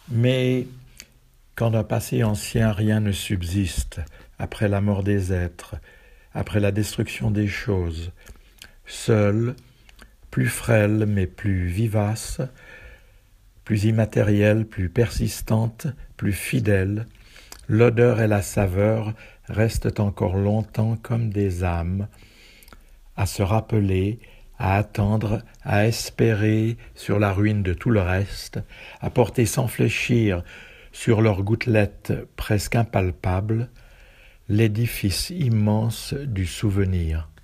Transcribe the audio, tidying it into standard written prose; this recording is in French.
Mais quand d'un passé ancien rien ne subsiste, après la mort des êtres, après la destruction des choses, seule, plus frêle mais plus vivace, plus immatérielle, plus persistante, plus fidèle, l'odeur et la saveur restent encore longtemps comme des âmes, à se rappeler, à attendre, à espérer sur la ruine de tout le reste, à porter sans fléchir sur leurs gouttelettes presque impalpables l'édifice immense du souvenir.